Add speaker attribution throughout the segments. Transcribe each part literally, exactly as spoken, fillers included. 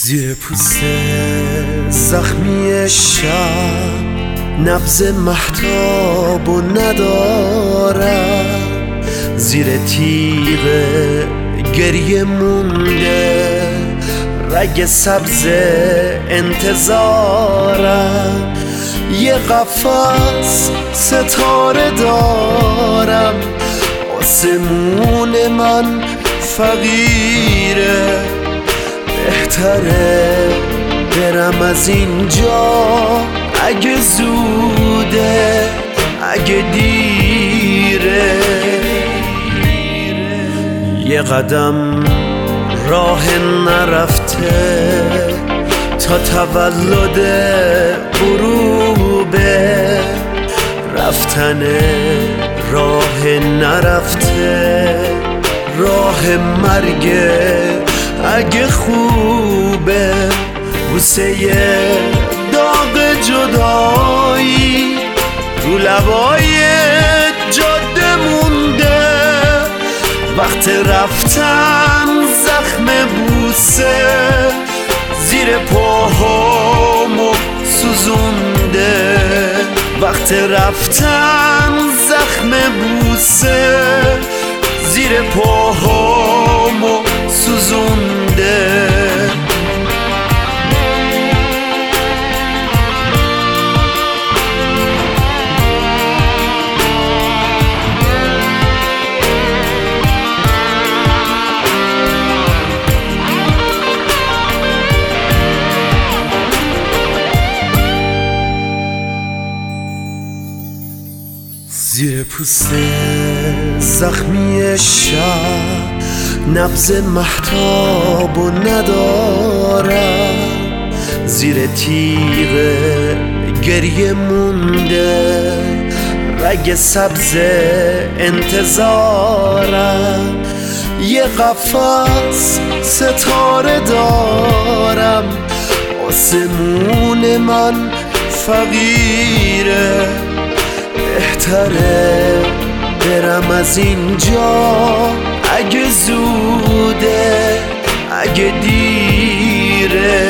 Speaker 1: زیر پوست زخمی شب نبض مهتاب و ندارم، زیر تیغ گریه مونده رگ سبز انتظارم. یه قفس ستاره دارم، آسمون من فقیره، بهتره برم از اینجا اگه زوده اگه دیره. یه قدم راه نرفته تا تولد غروبه، رفتن راه نرفته راه مرگه اگه خوبه. بوسه داغ جدایی رو لبای جاده مونده، وقت رفتن زخم بوسه زیر پاهامو سوزونده، وقت رفتن زخم بوسه زیر پاهامو سوزونده. زیر پوست زخمی شب نبض مهتاب و ندارم، زیر تیغ گریه مونده رگ سبز انتظارم. یه قفس ستاره دارم، آسمون من فقیره، بهتره برم از اینجا اگه زوده اگه دیره.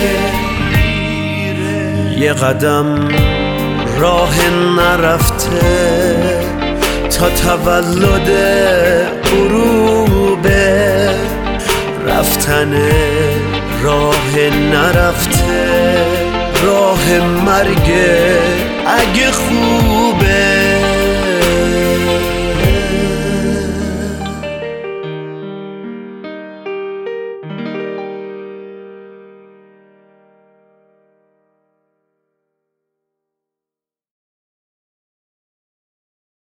Speaker 1: یه قدم راه نرفته تا تولد غروبه، رفتن راه نرفته راه مرگه اگه خوبه.